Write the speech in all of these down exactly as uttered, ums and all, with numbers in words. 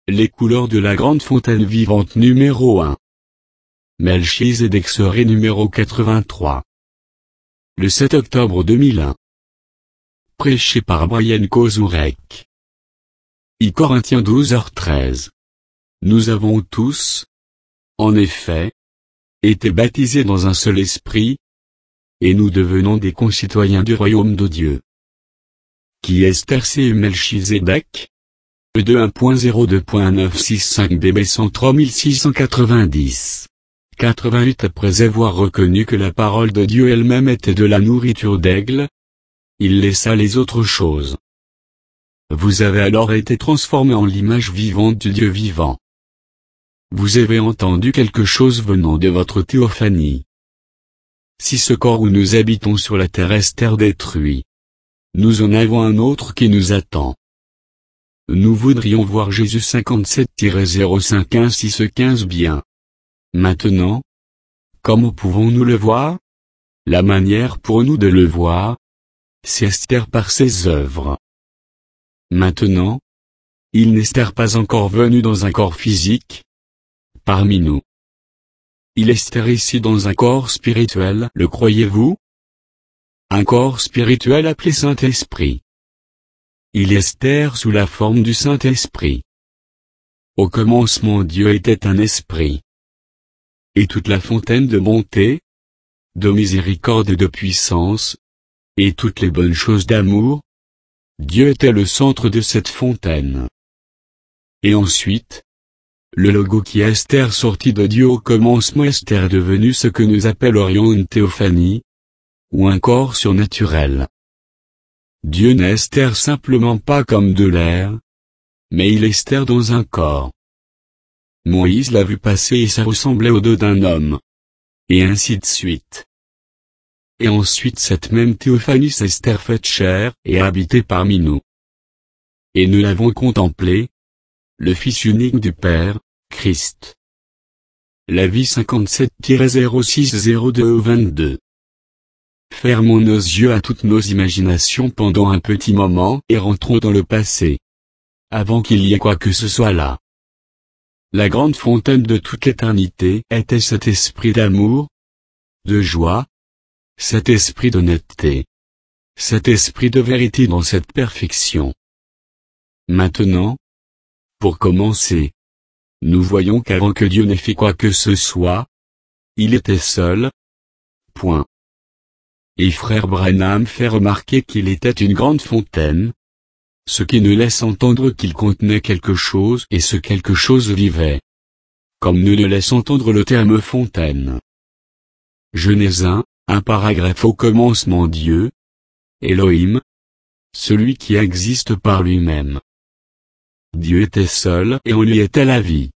Les couleurs de la grande fontaine vivante numéro un. Melchizedek serait numéro quatre-vingt-trois. Le sept octobre deux mille un. Prêché par Brian Kozurek. I Corinthiens douze heures treize. Nous avons tous, en effet, été baptisés dans un seul esprit, et nous devenons des concitoyens du royaume de Dieu. Qui est Esther et Melchizedek? E deux un point zéro deux point neuf six cinq D B cent trois mille six cent quatre-vingt-dix. quatre-vingt-huit Après avoir reconnu que la parole de Dieu elle-même était de la nourriture d'aigle, il laissa les autres choses. Vous avez alors été transformés en l'image vivante du Dieu vivant. Vous avez entendu quelque chose venant de votre théophanie. Si ce corps où nous habitons sur la terre est détruit, nous en avons un autre qui nous attend. Nous voudrions voir Jésus cinquante-sept zéro cinq un six quinze bien. Maintenant, comment pouvons-nous le voir? La manière pour nous de le voir, c'est Esther par ses œuvres. Maintenant, il n'est pas encore venu dans un corps physique, parmi nous. Il est ici dans un corps spirituel, le croyez-vous? Un corps spirituel appelé Saint-Esprit. Il est sous la forme du Saint-Esprit. Au commencement Dieu était un esprit. Et toute la fontaine de bonté, de miséricorde et de puissance, et toutes les bonnes choses d'amour, Dieu était le centre de cette fontaine. Et ensuite, le logo qui est sorti de Dieu au commencement est devenu ce que nous appellerions une théophanie, ou un corps surnaturel. Dieu n'est simplement pas comme de l'air, mais il est dans un corps. Moïse l'a vu passer et ça ressemblait au dos d'un homme. Et ainsi de suite. Et ensuite cette même théophanie s'est faite chair et a habité parmi nous. Et nous l'avons contemplé, le Fils unique du Père, Christ. La vie cinquante-sept zéro six zéro deux vingt-deux. Fermons nos yeux à toutes nos imaginations pendant un petit moment et rentrons dans le passé. Avant qu'il y ait quoi que ce soit là. La grande fontaine de toute l'éternité était cet esprit d'amour, de joie, cet esprit d'honnêteté, cet esprit de vérité dans cette perfection. Maintenant, pour commencer, nous voyons qu'avant que Dieu n'ait fait quoi que ce soit, il était seul. Point. Et frère Branham fait remarquer qu'il était une grande fontaine, ce qui nous laisse entendre qu'il contenait quelque chose et ce quelque chose vivait. Comme nous le laisse entendre le terme fontaine. Genèse un, un paragraphe au commencement Dieu, Elohim, celui qui existe par lui-même. Dieu était seul et en lui était la vie.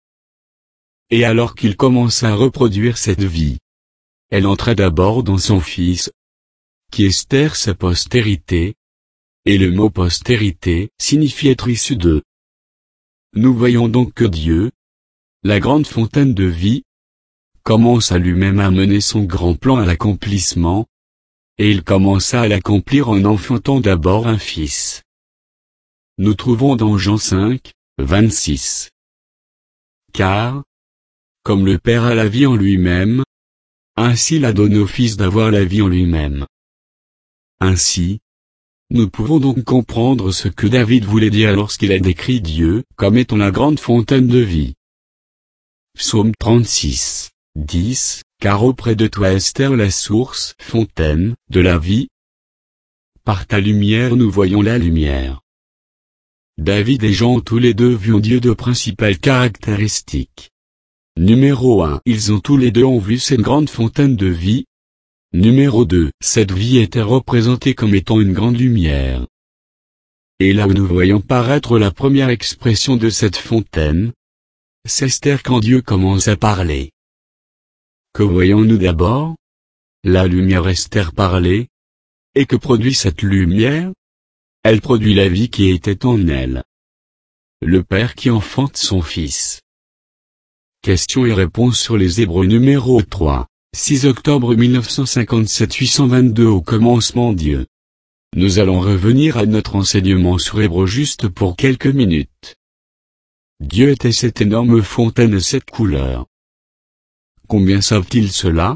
Et alors qu'il commença à reproduire cette vie, elle entra d'abord dans son Fils, qui est sa postérité, et le mot postérité signifie être issu d'eux. Nous voyons donc que Dieu, la grande fontaine de vie, commence à lui-même à mener son grand plan à l'accomplissement, et il commença à l'accomplir en enfantant d'abord un fils. Nous trouvons dans Jean cinq, vingt-six. Car, comme le Père a la vie en lui-même, ainsi il a donné au Fils d'avoir la vie en lui-même. Ainsi, nous pouvons donc comprendre ce que David voulait dire lorsqu'il a décrit Dieu comme étant la grande fontaine de vie. Psaume trente-six, dix, car auprès de toi est la source, fontaine, de la vie. Par ta lumière nous voyons la lumière. David et Jean ont tous les deux vu en Dieu deux principales caractéristiques. Numéro un, ils ont tous les deux ont vu cette grande fontaine de vie. Numéro deux, cette vie était représentée comme étant une grande lumière. Et là où nous voyons paraître la première expression de cette fontaine, c'est Esther quand Dieu commence à parler. Que voyons-nous d'abord? La lumière Esther parlait. Et que produit cette lumière? Elle produit la vie qui était en elle. Le Père qui enfante son Fils. Questions et réponses sur les Hébreux numéro trois, six octobre mille neuf cent cinquante-sept huit cent vingt-deux au commencement Dieu. Nous allons revenir à notre enseignement sur Hébreux juste pour quelques minutes. Dieu était cette énorme fontaine et cette couleur. Combien savent-ils cela?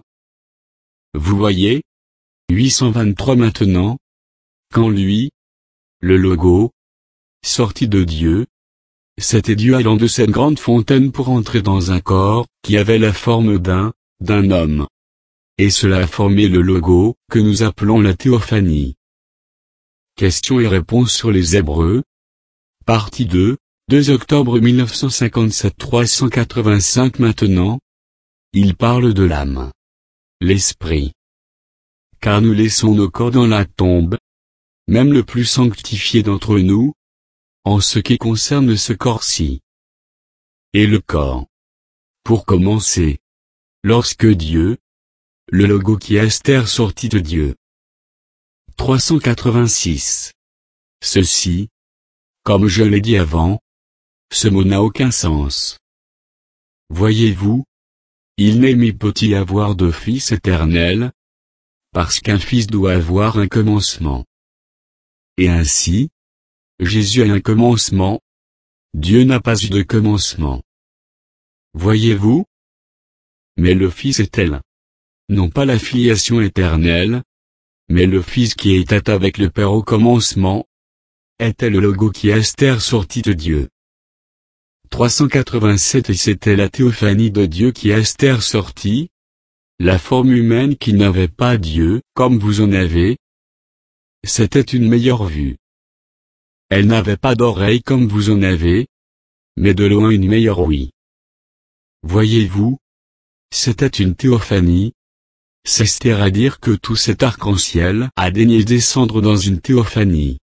Vous voyez? huit cent vingt-trois maintenant. Quand lui, le logo, sortit de Dieu, c'était Dieu allant de cette grande fontaine pour entrer dans un corps, qui avait la forme d'un, d'un homme. Et cela a formé le logo, que nous appelons la théophanie. Questions et réponses sur les Hébreux. Partie deux, deux octobre mille neuf cent cinquante-sept trois cent quatre-vingt-cinq maintenant. Il parle de l'âme. L'esprit. Car nous laissons nos corps dans la tombe, même le plus sanctifié d'entre nous, en ce qui concerne ce corps-ci. Et le corps. Pour commencer. Lorsque Dieu, le logo qui est Esther sortit de Dieu. trois cent quatre-vingt-six. Ceci, comme je l'ai dit avant, ce mot n'a aucun sens. Voyez-vous, il n'est mis peut-y avoir de fils éternel, parce qu'un fils doit avoir un commencement. Et ainsi, Jésus a un commencement, Dieu n'a pas eu de commencement. Voyez-vous? Mais le Fils est tel. Non pas la filiation éternelle, mais le Fils qui était avec le Père au commencement, était le logo qui est Esther sorti de Dieu. trois cent quatre-vingt-sept Et c'était la théophanie de Dieu qui est Esther sortie, la forme humaine qui n'avait pas Dieu, comme vous en avez. C'était une meilleure vue. Elle n'avait pas d'oreille comme vous en avez, mais de loin une meilleure ouïe. Voyez-vous? C'était une théophanie. C'est à dire que tout cet arc-en-ciel a daigné descendre dans une théophanie.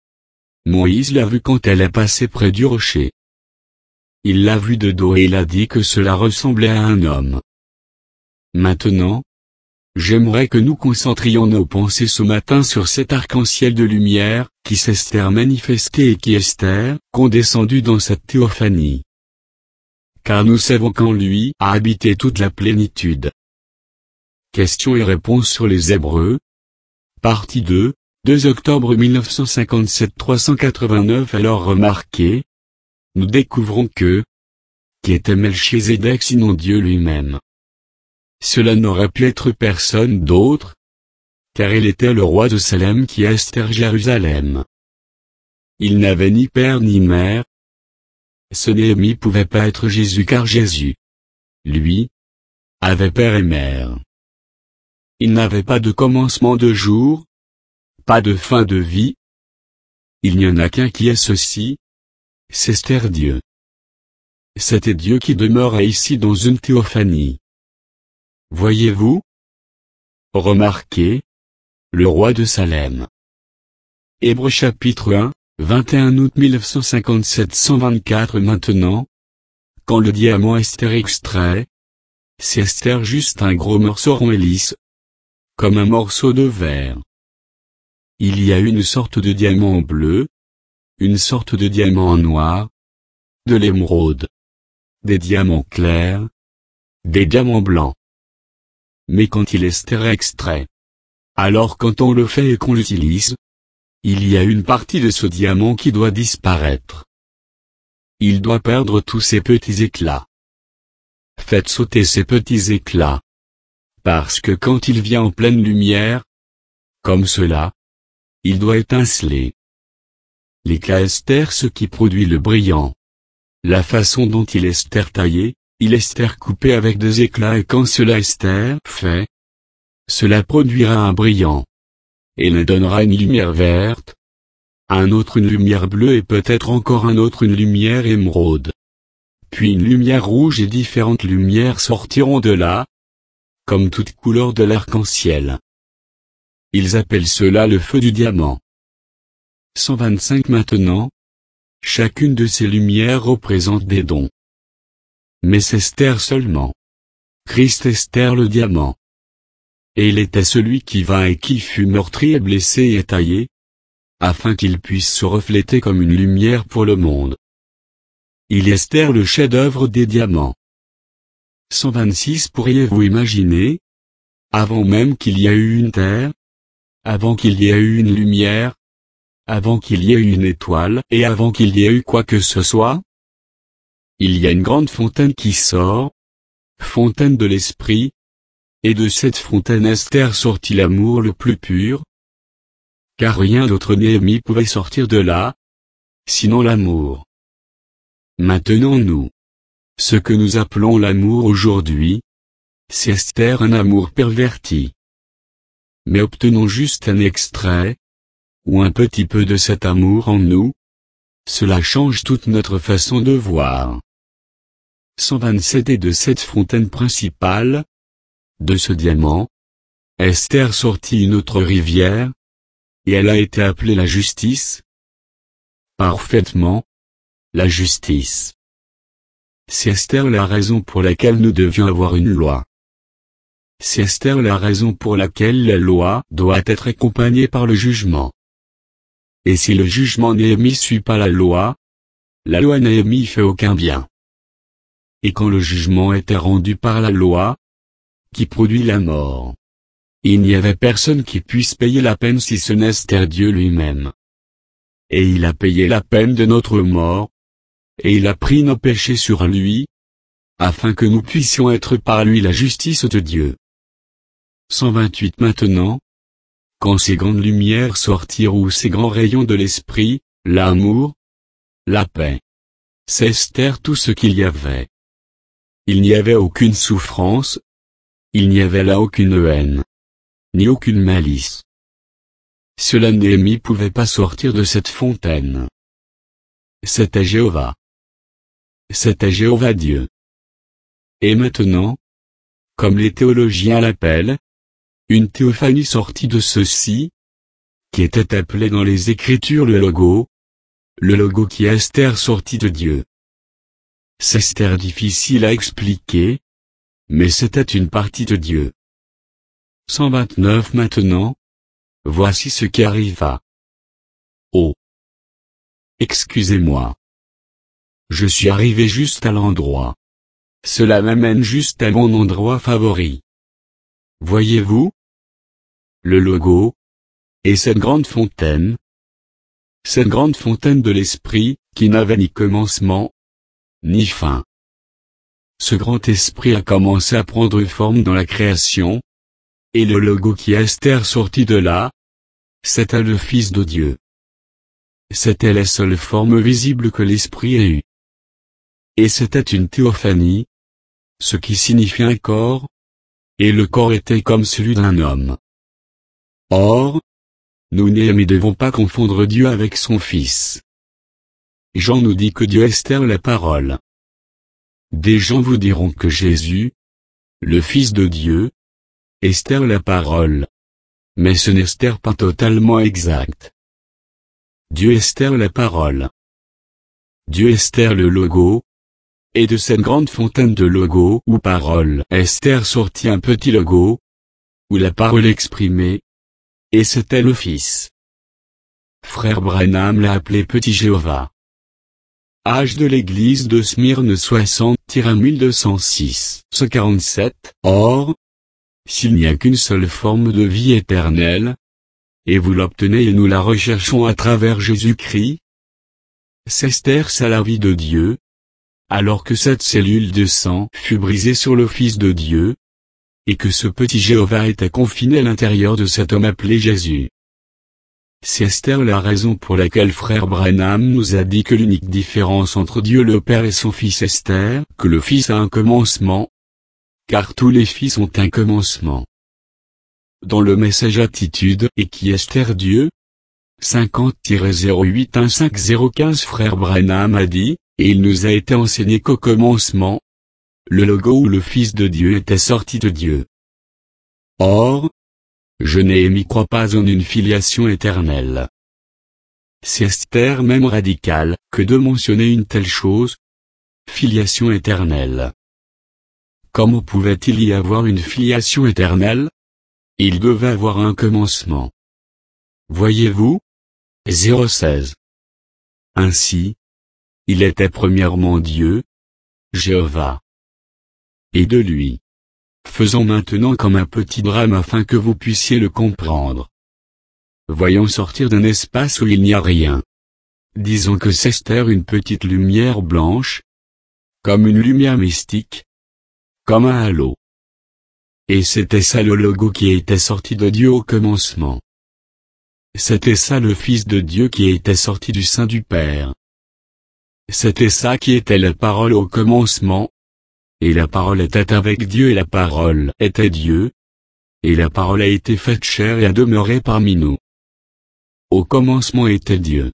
Moïse l'a vu quand elle est passée près du rocher. Il l'a vu de dos et il a dit que cela ressemblait à un homme. Maintenant, j'aimerais que nous concentrions nos pensées ce matin sur cet arc-en-ciel de lumière, qui s'Esther manifesté et qui Esther, condescendu dans cette théophanie. Car nous savons qu'en lui a habité toute la plénitude. Questions et réponses sur les Hébreux. Partie deux, deux octobre mille neuf cent cinquante-sept trois cent quatre-vingt-neuf Alors remarquez, nous découvrons que, qui était Melchizedek sinon Dieu lui-même? Cela n'aurait pu être personne d'autre, car il était le roi de Salem qui est Esther Jérusalem. Il n'avait ni père ni mère. Ce Néhémie pouvait pas être Jésus car Jésus, lui, avait père et mère. Il n'avait pas de commencement de jour, pas de fin de vie. Il n'y en a qu'un qui est ceci, c'est Esther Dieu. C'était Dieu qui demeurait ici dans une théophanie. Voyez-vous? Remarquez, le roi de Salem. Hébreux chapitre un, vingt et un août mille neuf cent cinquante-sept cent vingt-quatre Maintenant, quand le diamant Esther extrait, c'est Esther juste un gros morceau rond et lisse, comme un morceau de verre. Il y a une sorte de diamant bleu, une sorte de diamant noir, de l'émeraude, des diamants clairs, des diamants blancs. Mais quand il est Esther extrait, alors quand on le fait et qu'on l'utilise, il y a une partie de ce diamant qui doit disparaître. Il doit perdre tous ses petits éclats. Faites sauter ces petits éclats. Parce que quand il vient en pleine lumière, comme cela, il doit étinceler. L'éclat Esther ce qui produit le brillant. La façon dont il est Esther taillé, il est Esther coupé avec des éclats et quand cela Esther fait, cela produira un brillant. Et le donnera une lumière verte, un autre une lumière bleue et peut-être encore un autre une lumière émeraude. Puis une lumière rouge et différentes lumières sortiront de là, comme toute couleur de l'arc-en-ciel. Ils appellent cela le feu du diamant. cent vingt-cinq Maintenant, chacune de ces lumières représente des dons. Mais c'est Esther seulement. Christ Esther le diamant. Et il était celui qui vint et qui fut meurtri et blessé et taillé, afin qu'il puisse se refléter comme une lumière pour le monde. Il est Esther le chef-d'œuvre des diamants. cent vingt-six Pourriez-vous imaginer, avant même qu'il y ait eu une terre, avant qu'il y ait eu une lumière, avant qu'il y ait eu une étoile et avant qu'il y ait eu quoi que ce soit, il y a une grande fontaine qui sort, fontaine de l'esprit, et de cette fontaine Esther sortit l'amour le plus pur, car rien d'autre Néhémie pouvait sortir de là, sinon l'amour. Maintenant nous, ce que nous appelons l'amour aujourd'hui, c'est Esther un amour perverti. Mais obtenons juste un extrait, ou un petit peu de cet amour en nous, cela change toute notre façon de voir. cent vingt-sept Et de cette fontaine principale, de ce diamant, Esther sortit une autre rivière, et elle a été appelée la justice. Parfaitement, la justice. C'est Esther la raison pour laquelle nous devions avoir une loi. C'est Esther la raison pour laquelle la loi doit être accompagnée par le jugement. Et si le jugement Néhémie suit pas la loi, la loi Néhémie fait aucun bien. Et quand le jugement était rendu par la loi, qui produit la mort, il n'y avait personne qui puisse payer la peine si ce n'est Esther Dieu lui-même. Et il a payé la peine de notre mort, et il a pris nos péchés sur lui, afin que nous puissions être par lui la justice de Dieu. cent vingt-huit Maintenant, quand ces grandes lumières sortirent ou ces grands rayons de l'esprit, l'amour, la paix, c'est Esther tout ce qu'il y avait. Il n'y avait aucune souffrance, il n'y avait là aucune haine, ni aucune malice. Cela Néhémie pouvait pas sortir de cette fontaine. C'était Jéhovah. C'était Jéhovah Dieu. Et maintenant, comme les théologiens l'appellent, une théophanie sortit de ceci, qui était appelé dans les Écritures le logo, le logo qui est Esther sorti de Dieu. C'est Esther difficile à expliquer, mais c'était une partie de Dieu. cent vingt-neuf Maintenant, voici ce qui arriva. Oh! Excusez-moi. Je suis arrivé juste à l'endroit. Cela m'amène juste à mon endroit favori. Voyez-vous? Le logo, et cette grande fontaine, cette grande fontaine de l'esprit, qui n'avait ni commencement, ni fin. Ce grand esprit a commencé à prendre forme dans la création, et le logo qui est Esther sorti de là, c'était le Fils de Dieu. C'était la seule forme visible que l'esprit ait eue. Et c'était une théophanie, ce qui signifie un corps, et le corps était comme celui d'un homme. Or, nous ne devons pas confondre Dieu avec son Fils. Jean nous dit que Dieu est Esther la parole. Des gens vous diront que Jésus, le Fils de Dieu, est Esther la parole. Mais ce n'est Esther pas totalement exact. Dieu est Esther la parole. Dieu est Esther le logo. Et de cette grande fontaine de logo ou parole, Esther sortit un petit logo, où la parole exprimée, et c'était le Fils. Frère Branham l'a appelé Petit Jéhovah. Âge de l'église de Smyrne soixante mille deux cent six quarante-sept Or, s'il n'y a qu'une seule forme de vie éternelle, et vous l'obtenez et nous la recherchons à travers Jésus-Christ, c'est Esther c'est la vie de Dieu, alors que cette cellule de sang fut brisée sur le Fils de Dieu, et que ce petit Jéhovah était confiné à l'intérieur de cet homme appelé Jésus. C'est Esther la raison pour laquelle frère Branham nous a dit que l'unique différence entre Dieu le Père et son Fils Esther, que le Fils a un commencement, car tous les fils ont un commencement. Dans le message attitude et qui est Esther Dieu, cinquante zéro huit quinze zéro quinze frère Branham a dit, et il nous a été enseigné qu'au commencement, le logo ou le Fils de Dieu était sorti de Dieu. Or, je Néhémie crois pas en une filiation éternelle. C'est Esther même radical, que de mentionner une telle chose, filiation éternelle. Comment pouvait-il y avoir une filiation éternelle? Il devait avoir un commencement. Voyez-vous? zéro seize Ainsi, il était premièrement Dieu, Jéhovah. Et de lui. Faisons maintenant comme un petit drame afin que vous puissiez le comprendre. Voyons sortir d'un espace où il n'y a rien. Disons que c'est Esther une petite lumière blanche, comme une lumière mystique, comme un halo. Et c'était ça le logo qui était sorti de Dieu au commencement. C'était ça le Fils de Dieu qui était sorti du sein du Père. C'était ça qui était la parole au commencement. Et la parole était avec Dieu et la parole était Dieu. Et la parole a été faite chair et a demeuré parmi nous. Au commencement était Dieu.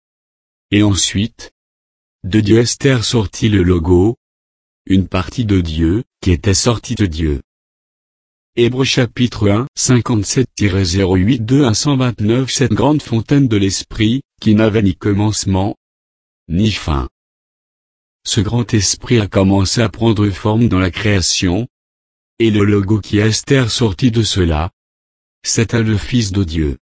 Et ensuite, de Dieu est sorti le logo, une partie de Dieu, qui était sortie de Dieu. Hébreux chapitre un, cinquante-sept zéro huit deux à cent vingt-neuf Cette grande fontaine de l'Esprit, qui n'avait ni commencement, ni fin. Ce grand esprit a commencé à prendre forme dans la création, et le logo qui est sorti de cela, c'était le Fils de Dieu.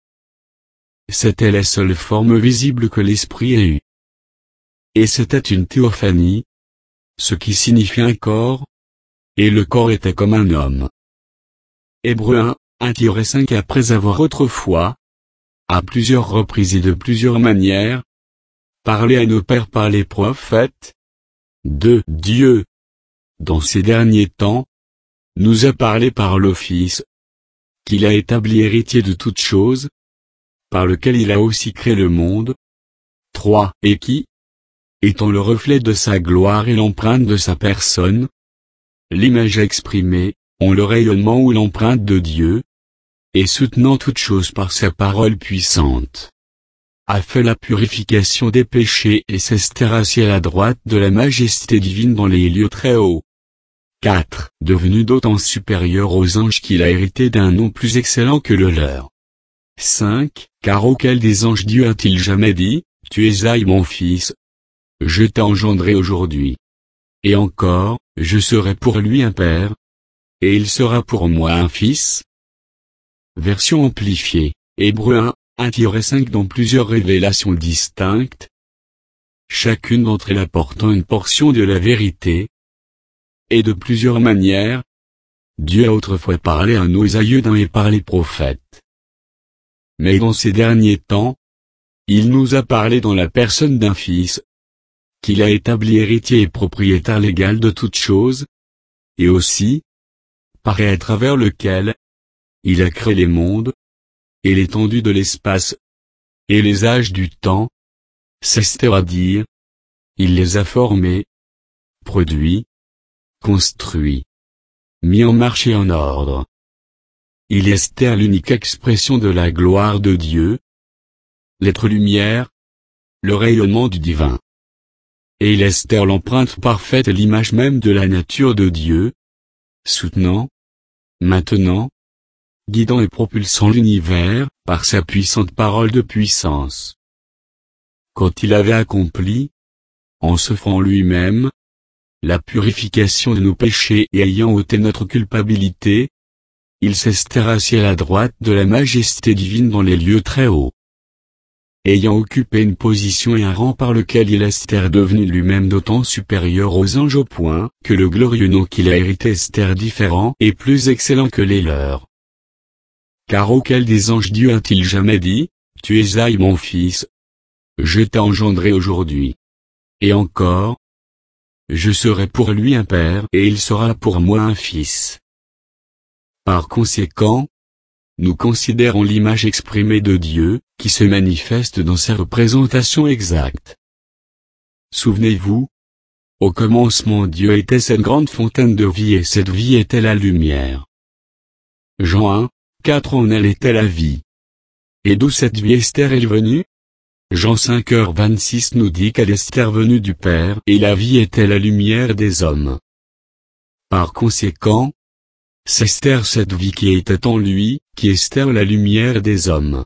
C'était la seule forme visible que l'Esprit ait eue. Et c'était une théophanie, ce qui signifie un corps, et le corps était comme un homme. Hébreux un, un cinq Après avoir autrefois, à plusieurs reprises et de plusieurs manières, parlé à nos pères par les prophètes, de Dieu, dans ces derniers temps, nous a parlé par le Fils, qu'il a établi héritier de toutes choses, par lequel il a aussi créé le monde, trois et qui, étant le reflet de sa gloire et l'empreinte de sa personne, l'image exprimée, ont le rayonnement ou l'empreinte de Dieu, et soutenant toutes choses par sa parole puissante, a fait la purification des péchés et s'est assis à la droite de la majesté divine dans les lieux très hauts. quatre Devenu d'autant supérieur aux anges qu'il a hérité d'un nom plus excellent que le leur. cinq Car auquel des anges Dieu a-t-il jamais dit, tu es Aïe mon fils, je t'ai engendré aujourd'hui. Et encore, je serai pour lui un père, et il sera pour moi un fils. Version amplifiée, Hébreux un, un cinq Dans plusieurs révélations distinctes, chacune d'entre elles apportant une portion de la vérité, et de plusieurs manières, Dieu a autrefois parlé à nos aïeux d'un et par les prophètes. Mais dans ces derniers temps, il nous a parlé dans la personne d'un Fils, qu'il a établi héritier et propriétaire légal de toutes choses, et aussi, par et à travers lequel, il a créé les mondes, et l'étendue de l'espace, et les âges du temps, c'est-à-dire, il les a formés, produits, construits, mis en marche et en ordre. Il est l'unique expression de la gloire de Dieu, l'être lumière, le rayonnement du divin. Et il est l'empreinte parfaite et l'image même de la nature de Dieu, soutenant, maintenant, guidant et propulsant l'univers, par sa puissante parole de puissance. Quand il avait accompli, en s'offrant lui-même, la purification de nos péchés et ayant ôté notre culpabilité, il s'est assis à la droite de la majesté divine dans les lieux très hauts. Ayant occupé une position et un rang par lequel il est devenu lui-même d'autant supérieur aux anges au point que le glorieux nom qu'il a hérité est différent et plus excellent que les leurs. Car auquel des anges Dieu a-t-il jamais dit, tu es Aïe mon fils, je t'ai engendré aujourd'hui. Et encore, je serai pour lui un père et il sera pour moi un fils. Par conséquent, nous considérons l'image exprimée de Dieu, qui se manifeste dans sa représentation exacte. Souvenez-vous, au commencement Dieu était cette grande fontaine de vie et cette vie était la lumière. Jean un, quatre En elle était la vie. Et d'où cette vie est-elle venue? Jean cinq heures vingt-six nous dit qu'elle est venue du Père et la vie était la lumière des hommes. Par conséquent, c'est cette vie qui était en lui, qui est la lumière des hommes.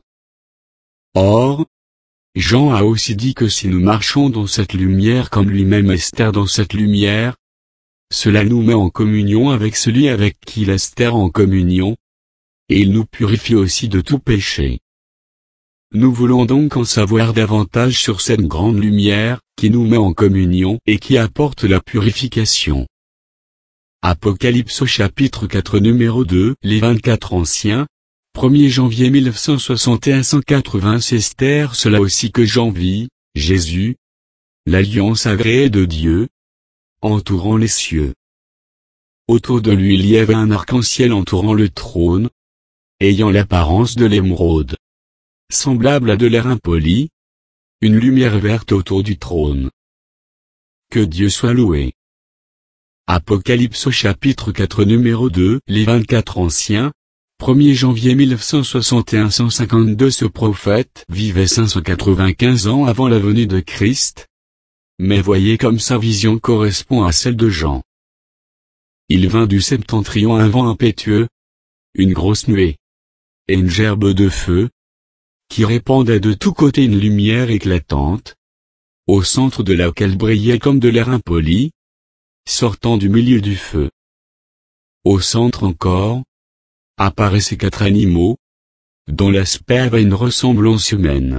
Or, Jean a aussi dit que si nous marchons dans cette lumière comme lui-même est dans cette lumière, cela nous met en communion avec celui avec qui il est en communion, et il nous purifie aussi de tout péché. Nous voulons donc en savoir davantage sur cette grande lumière, qui nous met en communion et qui apporte la purification. Apocalypse au chapitre quatre numéro deux Les vingt-quatre anciens, premier janvier mille neuf cent soixante et un à cent quatre-vingts C'est cela aussi que Jean vit, Jésus, l'alliance agréée de Dieu, entourant les cieux. Autour de lui il y avait un arc-en-ciel entourant le trône, ayant l'apparence de l'émeraude, semblable à de l'air impoli, une lumière verte autour du trône. Que Dieu soit loué. Apocalypse au chapitre quatre numéro deux. Les vingt-quatre anciens, premier janvier mille neuf cent soixante et un à cent cinquante-deux. Ce prophète vivait cinq cent quatre-vingt-quinze ans avant la venue de Christ. Mais voyez comme sa vision correspond à celle de Jean. Il vint du septentrion un vent impétueux, une grosse nuée, et une gerbe de feu, qui répandait de tous côtés une lumière éclatante, au centre de laquelle brillait comme de l'air impoli, sortant du milieu du feu. Au centre encore, apparaissaient quatre animaux, dont l'aspect avait une ressemblance humaine.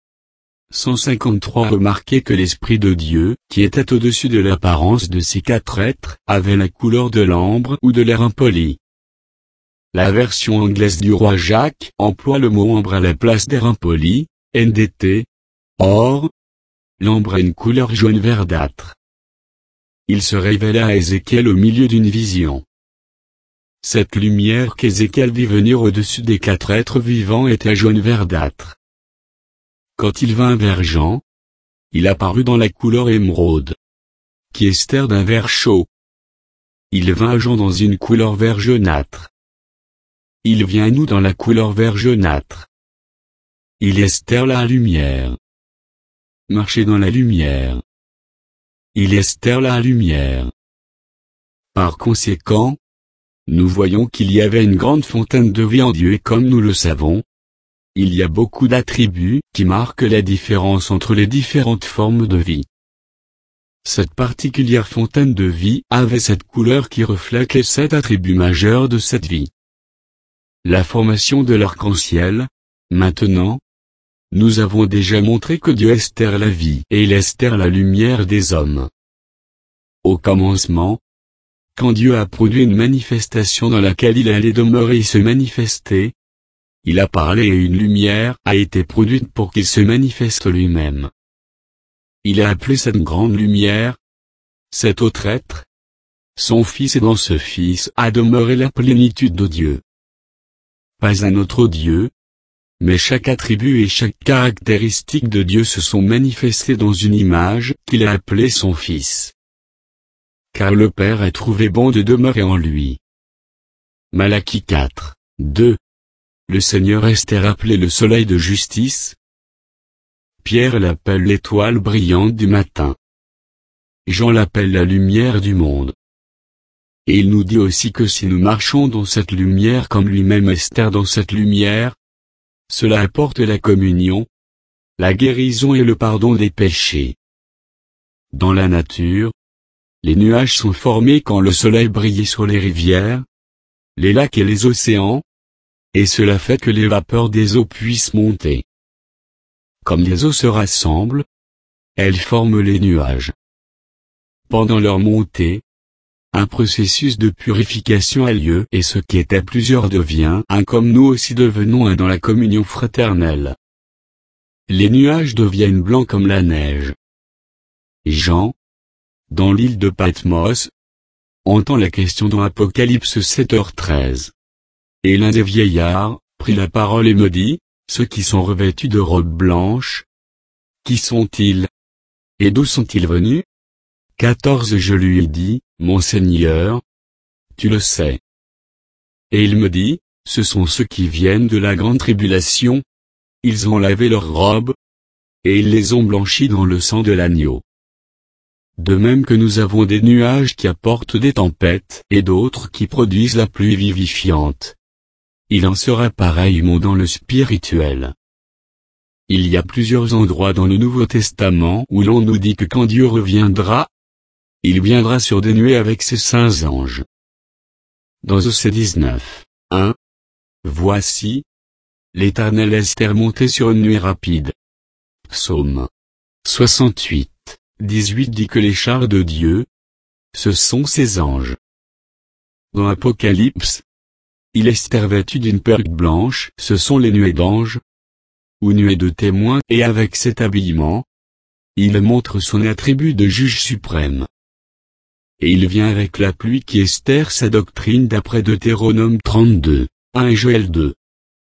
cent cinquante-trois remarquaient que l'Esprit de Dieu, qui était au-dessus de l'apparence de ces quatre êtres, avait la couleur de l'ambre ou de l'air impoli. La version anglaise du roi Jacques emploie le mot ambre à la place d'air impoli, N D T. Or, l'ambre a une couleur jaune verdâtre. Il se révéla à Ézéchiel au milieu d'une vision. Cette lumière qu'Ézéchiel vit venir au-dessus des quatre êtres vivants était jaune verdâtre. Quand il vint vers Jean, il apparut dans la couleur émeraude, qui est ester d'un vert chaud. Il vint à Jean dans une couleur vert jaunâtre. Il vient à nous dans la couleur vert jaunâtre. Il est ester la lumière. Marchez dans la lumière. Il est ester la lumière. Par conséquent, nous voyons qu'il y avait une grande fontaine de vie en Dieu et comme nous le savons, il y a beaucoup d'attributs qui marquent la différence entre les différentes formes de vie. Cette particulière fontaine de vie avait cette couleur qui reflète les sept attributs majeurs de cette vie. La formation de l'arc-en-ciel, maintenant. Nous avons déjà montré que Dieu ester la vie et il ester la lumière des hommes. Au commencement, quand Dieu a produit une manifestation dans laquelle il allait demeurer et se manifester, il a parlé et une lumière a été produite pour qu'il se manifeste lui-même. Il a appelé cette grande lumière, cet autre être, son Fils et dans ce Fils a demeuré la plénitude de Dieu. Pas un autre Dieu, mais chaque attribut et chaque caractéristique de Dieu se sont manifestés dans une image qu'il a appelée son Fils. Car le Père a trouvé bon de demeurer en lui. Malachie quatre, deux. Le Seigneur ester appelé le soleil de justice. Pierre l'appelle l'étoile brillante du matin. Jean l'appelle la lumière du monde. Et il nous dit aussi que si nous marchons dans cette lumière comme lui-même ester dans cette lumière, cela apporte la communion, la guérison et le pardon des péchés. Dans la nature, les nuages sont formés quand le soleil brille sur les rivières, les lacs et les océans, et cela fait que les vapeurs des eaux puissent monter. Comme les eaux se rassemblent, elles forment les nuages. Pendant leur montée, un processus de purification a lieu et ce qui était plusieurs devient un comme nous aussi devenons un dans la communion fraternelle. Les nuages deviennent blancs comme la neige. Jean, dans l'île de Patmos, entend la question dans Apocalypse sept heures treize. Et l'un des vieillards prit la parole et me dit, ceux qui sont revêtus de robes blanches, qui sont-ils? Et d'où sont-ils venus? quatorze Je lui ai dit, mon Seigneur, tu le sais. Et il me dit, ce sont ceux qui viennent de la grande tribulation, ils ont lavé leurs robes, et ils les ont blanchies dans le sang de l'agneau. De même que nous avons des nuages qui apportent des tempêtes et d'autres qui produisent la pluie vivifiante. Il en sera pareillement dans le spirituel. Il y a plusieurs endroits dans le Nouveau Testament où l'on nous dit que quand Dieu reviendra, il viendra sur des nuées avec ses saints anges. Dans Osée dix-neuf, un. Voici, l'Éternel ester monté sur une nuée rapide. Psaume soixante-huit, dix-huit dit que les chars de Dieu, ce sont ses anges. Dans Apocalypse, il ester vêtu d'une perruque blanche, ce sont les nuées d'anges, ou nuées de témoins, et avec cet habillement, il montre son attribut de juge suprême. et il vient avec la pluie qui estère sa doctrine d'après Deutéronome trente-deux, un et Joël deux.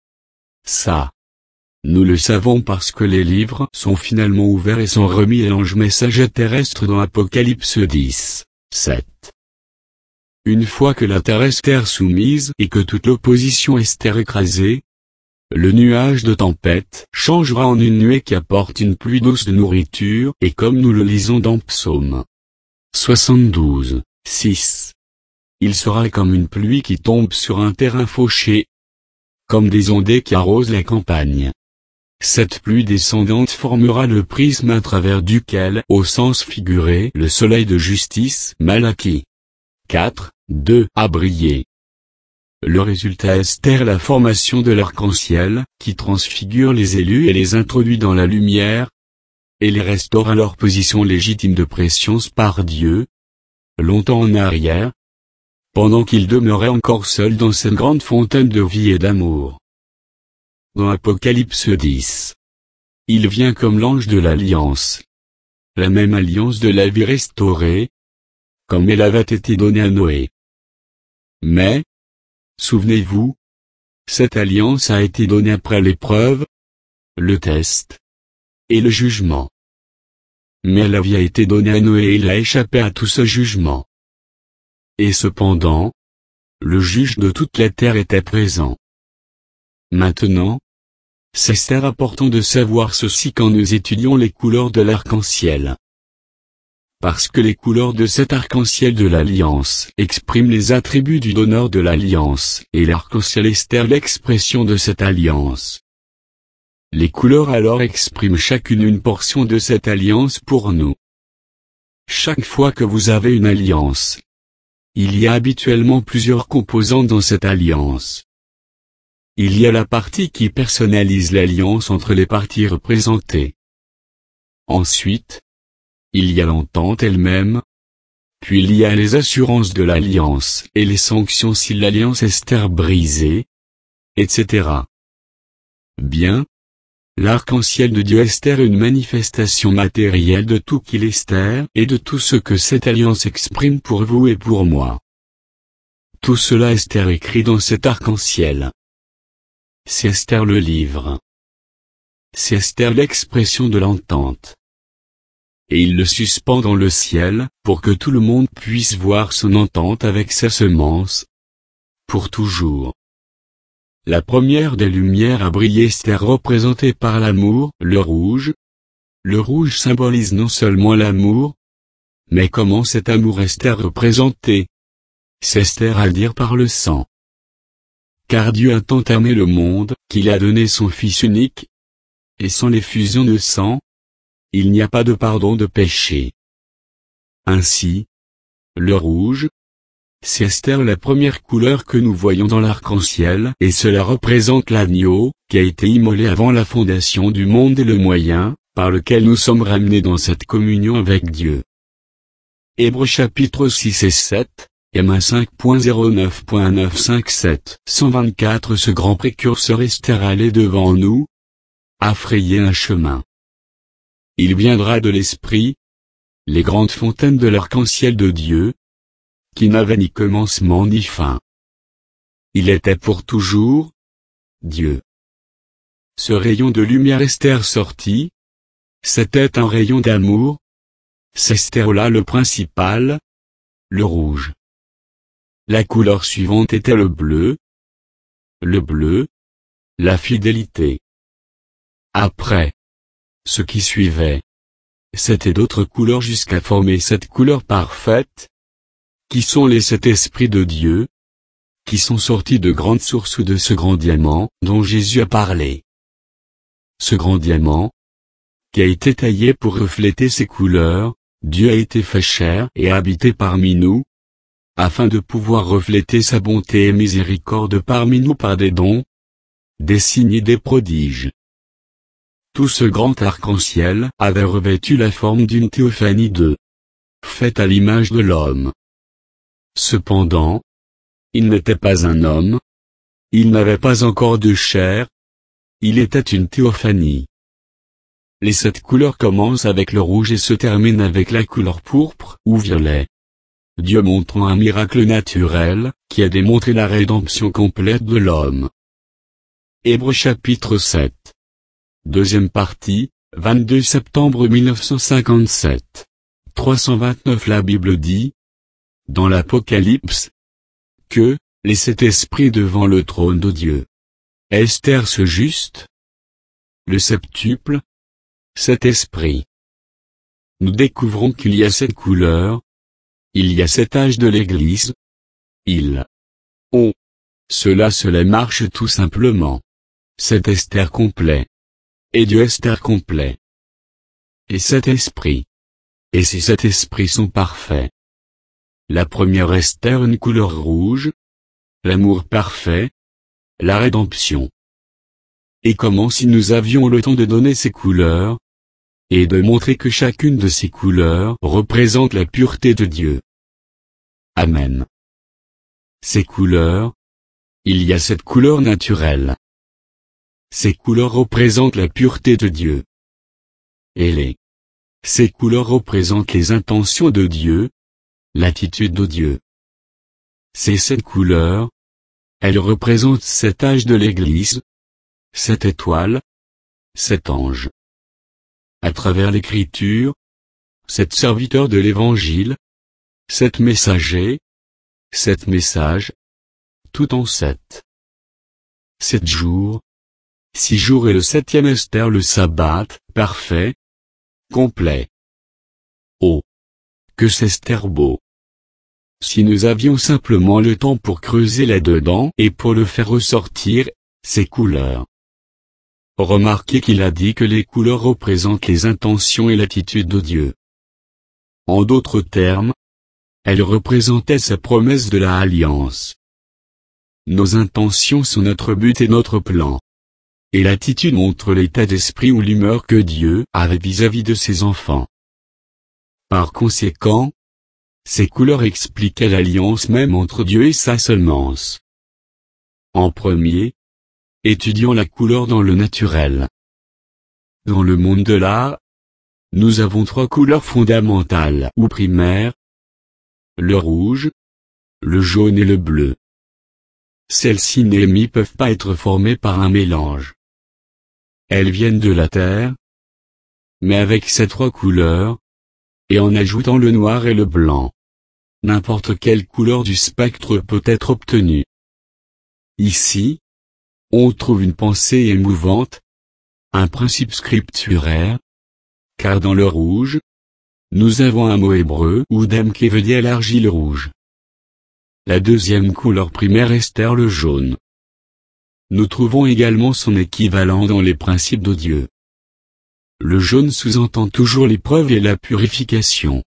Ça. Nous le savons parce que les livres sont finalement ouverts et sont remis à l'ange messager terrestre dans Apocalypse dix, sept. Une fois que la terre est soumise et que toute l'opposition est écrasée, le nuage de tempête changera en une nuée qui apporte une pluie douce de nourriture, et comme nous le lisons dans Psaume soixante-douze, six. Il sera comme une pluie qui tombe sur un terrain fauché, comme des ondées qui arrosent la campagne. Cette pluie descendante formera le prisme à travers duquel, au sens figuré, le soleil de justice, Malachie quatre, deux, a brillé. Le résultat est la formation de l'arc-en-ciel, qui transfigure les élus et les introduit dans la lumière, et les restaure à leur position légitime de préscience par Dieu, longtemps en arrière, pendant qu'ils demeuraient encore seuls dans cette grande fontaine de vie et d'amour. Dans Apocalypse dix, il vient comme l'ange de l'alliance. La même alliance de la vie restaurée, comme elle avait été donnée à Noé. Mais, souvenez-vous, cette alliance a été donnée après l'épreuve, le test, et le jugement. Mais la vie a été donnée à Noé et il a échappé à tout ce jugement. Et cependant, le juge de toute la terre était présent. Maintenant, c'est important de savoir ceci quand nous étudions les couleurs de l'arc-en-ciel. Parce que les couleurs de cet arc-en-ciel de l'Alliance expriment les attributs du donneur de l'Alliance, et l'arc-en-ciel est l'expression de cette Alliance. Les couleurs alors expriment chacune une portion de cette Alliance pour nous. Chaque fois que vous avez une alliance, il y a habituellement plusieurs composants dans cette alliance. Il y a la partie qui personnalise l'alliance entre les parties représentées. Ensuite, il y a l'entente elle-même. Puis il y a les assurances de l'alliance et les sanctions si l'alliance est brisée, et cetera. Bien. L'arc-en-ciel de Dieu est une manifestation matérielle de tout qu'il est et de tout ce que cette alliance exprime pour vous et pour moi. Tout cela est écrit dans cet arc-en-ciel. C'est Esther le livre. C'est Esther l'expression de l'entente. Et il le suspend dans le ciel, pour que tout le monde puisse voir son entente avec sa semence. Pour toujours. La première des lumières a brillé Esther représentée par l'amour, le rouge. Le rouge symbolise non seulement l'amour, mais comment cet amour est représenté. C'est Esther à dire par le sang. Car Dieu a tant aimé le monde, qu'il a donné son Fils unique. Et sans l'effusion de sang, il n'y a pas de pardon de péché. Ainsi, le rouge, c'est Esther la première couleur que nous voyons dans l'arc-en-ciel, et cela représente l'agneau, qui a été immolé avant la fondation du monde et le moyen, par lequel nous sommes ramenés dans cette communion avec Dieu. Hébreux chapitre six et sept, M A cinq point zéro neuf point neuf cinquante-sept, cent vingt-quatre Ce grand précurseur Esther allait devant nous, a frayé un chemin. Il viendra de l'Esprit, les grandes fontaines de l'arc-en-ciel de Dieu, qui n'avaient ni commencement ni fin. Il était pour toujours, Dieu. Ce rayon de lumière Esther sortit, c'était un rayon d'amour, c'est Esther là le principal, le rouge. La couleur suivante était le bleu, le bleu, la fidélité. Après, ce qui suivait, c'était d'autres couleurs jusqu'à former cette couleur parfaite, qui sont les sept esprits de Dieu, qui sont sortis de grandes sources de ce grand diamant, dont Jésus a parlé. Ce grand diamant, qui a été taillé pour refléter ces couleurs, Dieu a été fait chair et a habité parmi nous, afin de pouvoir refléter sa bonté et miséricorde parmi nous par des dons, des signes et des prodiges. Tout ce grand arc-en-ciel avait revêtu la forme d'une théophanie de faite à l'image de l'homme. Cependant, il n'était pas un homme, il n'avait pas encore de chair, il était une théophanie. Les sept couleurs commencent avec le rouge et se terminent avec la couleur pourpre ou violet. Dieu montrant un miracle naturel, qui a démontré la rédemption complète de l'homme. Hébreux chapitre sept. Deuxième partie, vingt-deux septembre mille neuf cent cinquante-sept. trois cent vingt-neuf La Bible dit, dans l'Apocalypse, que, les sept esprits devant le trône de Dieu. Esther ce juste? Le septuple? Sept esprits. Nous découvrons qu'il y a sept couleurs. Il y a sept âges de l'Église. Ils ont. Cela cela marche tout simplement. Sept Esther complet. Et Dieu Esther complet. Et sept esprits. Et ces sept esprits sont parfaits. La première Esther une couleur rouge. L'amour parfait. La rédemption. Et comment si nous avions le temps de donner ces couleurs, et de montrer que chacune de ces couleurs représente la pureté de Dieu. Amen. Ces couleurs, il y a cette couleur naturelle. Ces couleurs représentent la pureté de Dieu. Et les. Ces couleurs représentent les intentions de Dieu, l'attitude de Dieu. Ces sept couleurs, elles représentent sept âges de l'Église, sept étoiles, sept anges. À travers l'Écriture, sept serviteurs de l'Évangile, sept messagers, sept messages, tout en sept. Sept jours, six jours et le septième Esther le sabbat, parfait, complet. Oh! Que c'est Esther beau! Si nous avions simplement le temps pour creuser là-dedans et pour le faire ressortir, ces couleurs. Remarquez qu'il a dit que les couleurs représentent les intentions et l'attitude de Dieu. En d'autres termes, elles représentaient sa promesse de la alliance. Nos intentions sont notre but et notre plan. Et l'attitude montre l'état d'esprit ou l'humeur que Dieu avait vis-à-vis de ses enfants. Par conséquent, ces couleurs expliquaient l'alliance même entre Dieu et sa semence. En premier, étudions la couleur dans le naturel. Dans le monde de l'art, nous avons trois couleurs fondamentales ou primaires. Le rouge, le jaune et le bleu. Celles-ci ne peuvent pas être formées par un mélange. Elles viennent de la terre. Mais avec ces trois couleurs, et en ajoutant le noir et le blanc, n'importe quelle couleur du spectre peut être obtenue. Ici, on trouve une pensée émouvante, un principe scripturaire, car dans le rouge, nous avons un mot hébreu oudem qui veut dire l'argile rouge. La deuxième couleur primaire Esther le jaune. Nous trouvons également son équivalent dans les principes de Dieu. Le jaune sous-entend toujours l'épreuve et la purification.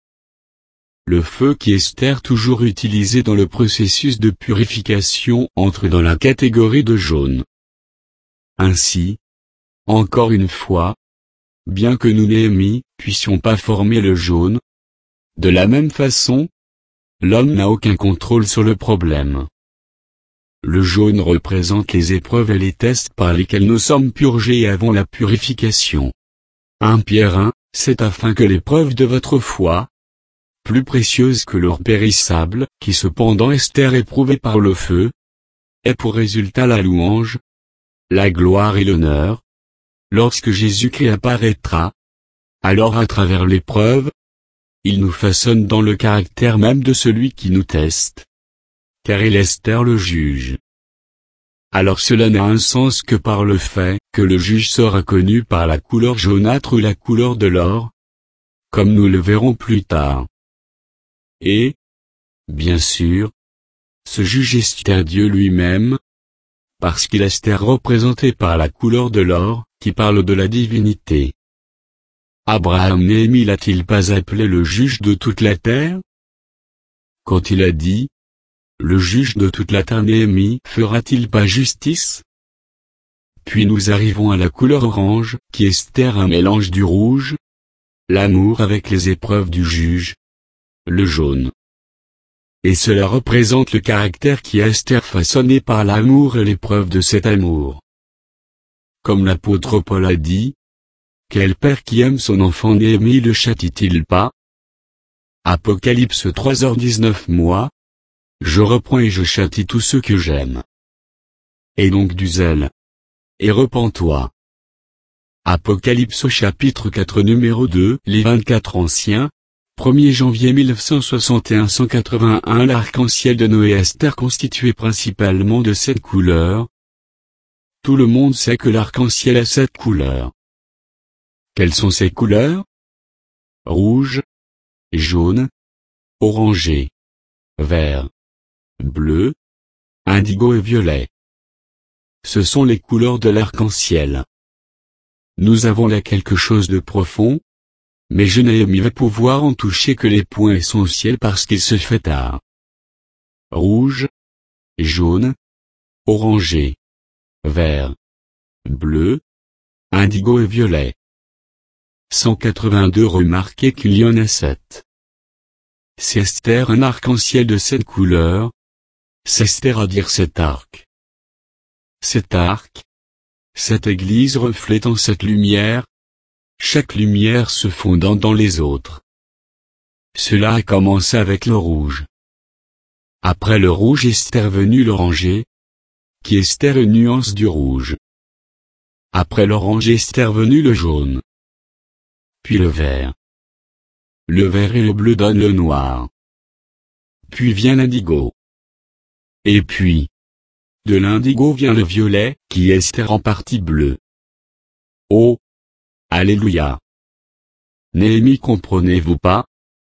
Le feu qui est Esther toujours utilisé dans le processus de purification entre dans la catégorie de jaune. Ainsi, encore une fois, bien que nous Néhémie puissions pas former le jaune, de la même façon, l'homme n'a aucun contrôle sur le problème. Le jaune représente les épreuves et les tests par lesquels nous sommes purgés et avons la purification. un Pierre un, c'est afin que l'épreuve de votre foi, plus précieuse que l'or périssable, qui cependant Esther éprouvée par le feu, ait pour résultat la louange, la gloire et l'honneur, lorsque Jésus-Christ apparaîtra. Alors à travers l'épreuve, il nous façonne dans le caractère même de celui qui nous teste. Car il est Esther le juge. Alors cela n'a un sens que par le fait que le juge sera connu par la couleur jaunâtre ou la couleur de l'or, comme nous le verrons plus tard. Et, bien sûr, ce juge est Esther Dieu lui-même, parce qu'il est Esther représenté par la couleur de l'or, qui parle de la divinité. Abraham Néhémie l'a-t-il pas appelé le juge de toute la terre? Quand il a dit, le juge de toute la terre Néhémie fera-t-il pas justice? Puis nous arrivons à la couleur orange, qui est Esther un mélange du rouge, l'amour avec les épreuves du juge, le jaune. Et cela représente le caractère qui est Esther façonné par l'amour et l'épreuve de cet amour. Comme l'apôtre Paul a dit, quel père qui aime son enfant Néhémie le châtie-t-il pas? Apocalypse trois heures dix-neuf. Moi, je reprends et je châtie tous ceux que j'aime. Et donc du zèle. Et repens-toi. Apocalypse au chapitre quatre numéro deux. Les vingt-quatre anciens. premier janvier mille neuf cent soixante et un à cent quatre-vingt-un. L'arc-en-ciel de Noé. Esther constitué principalement de sept couleurs. Tout le monde sait que l'arc-en-ciel a sept couleurs. Quelles sont ces couleurs? Rouge, jaune, orangé, vert, bleu, indigo et violet. Ce sont les couleurs de l'arc-en-ciel. Nous avons là quelque chose de profond, mais je n'ai va pouvoir en toucher que les points essentiels parce qu'il se fait tard. Rouge, jaune, orangé, vert, bleu, indigo et violet. cent quatre-vingt-deux. Remarquez qu'il y en a sept. C'est Esther un arc-en-ciel de sept couleurs. C'est Esther à dire cet arc. Cet arc, cette église reflétant cette lumière, chaque lumière se fondant dans les autres. Cela a commencé avec le rouge. Après le rouge Esther venu l'orangé, qui Esther une nuance du rouge. Après l'orange Esther venu le jaune. Puis le vert. Le vert et le bleu donnent le noir. Puis vient l'indigo. Et puis, de l'indigo vient le violet, qui est Esther en partie bleu. Oh! Alléluia! Néhémie comprenez-vous pas?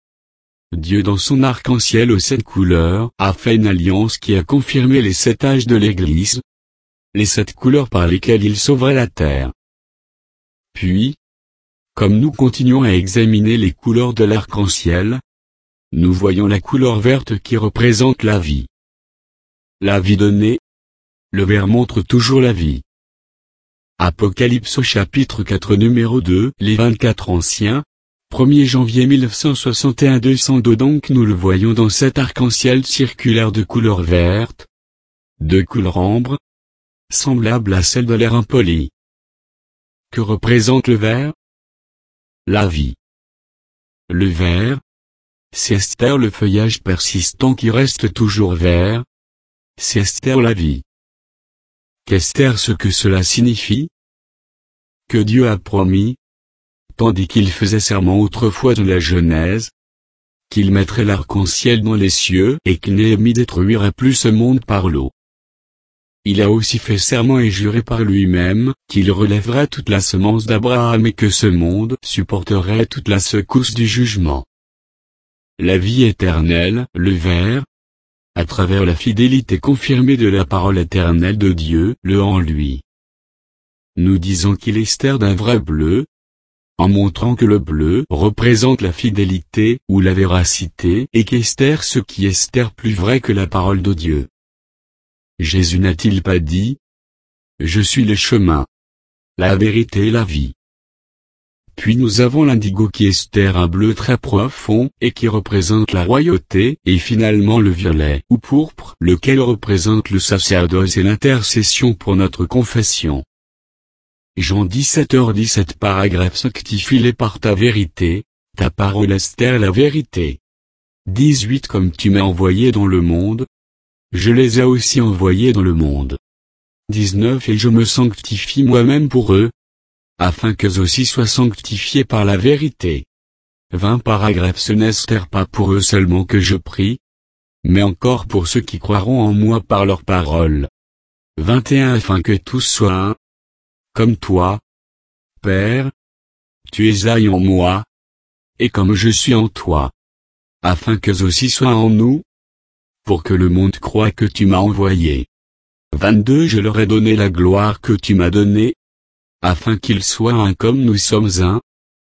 Dieu dans son arc-en-ciel aux sept couleurs a fait une alliance qui a confirmé les sept âges de l'Église, les sept couleurs par lesquelles il sauverait la terre. Puis, comme nous continuons à examiner les couleurs de l'arc-en-ciel, nous voyons la couleur verte qui représente la vie. La vie donnée. Le vert montre toujours la vie. Apocalypse au chapitre quatre numéro deux. Les vingt-quatre anciens. premier janvier mille neuf cent soixante et un à deux cent deux. Donc nous le voyons dans cet arc-en-ciel circulaire de couleur verte, de couleur ambre, semblable à celle de l'air impoli. Que représente le vert? La vie. Le vert, c'est Esther le feuillage persistant qui reste toujours vert. C'est Esther la vie. Qu'Esther ce que cela signifie? Que Dieu a promis, tandis qu'il faisait serment autrefois dans la Genèse, qu'il mettrait l'arc-en-ciel dans les cieux et qu'il Néhémie détruirait plus ce monde par l'eau. Il a aussi fait serment et juré par lui-même, qu'il relèverait toute la semence d'Abraham et que ce monde supporterait toute la secousse du jugement. La vie éternelle, le vert, à travers la fidélité confirmée de la parole éternelle de Dieu, le en lui. Nous disons qu'il est Esther d'un vrai bleu, en montrant que le bleu représente la fidélité ou la véracité et qu'Esther ce qui est Esther plus vrai que la parole de Dieu. Jésus n'a-t-il pas dit: Je suis le chemin, la vérité et la vie. Puis nous avons l'indigo qui est Esther un bleu très profond et qui représente la royauté, et finalement le violet ou pourpre, lequel représente le sacerdoce et l'intercession pour notre confession. Jean dix-sept heures dix-sept. Paragraphe. Sanctifie-les par ta vérité, ta parole Esther la vérité. dix-huit. Comme tu m'as envoyé dans le monde, je les ai aussi envoyés dans le monde. dix-neuf. Et je me sanctifie moi-même pour eux, afin qu'eux aussi soient sanctifiés par la vérité. vingt. Paragraphe. Ce n'est Esther pas pour eux seulement que je prie, mais encore pour ceux qui croiront en moi par leur parole. vingt et un. Afin que tous soient un, comme toi, Père, tu es un en moi, et comme je suis en toi, afin qu'eux aussi soient en nous, pour que le monde croie que tu m'as envoyé. vingt-deux. Je leur ai donné la gloire que tu m'as donnée, afin qu'ils soient un comme nous sommes un.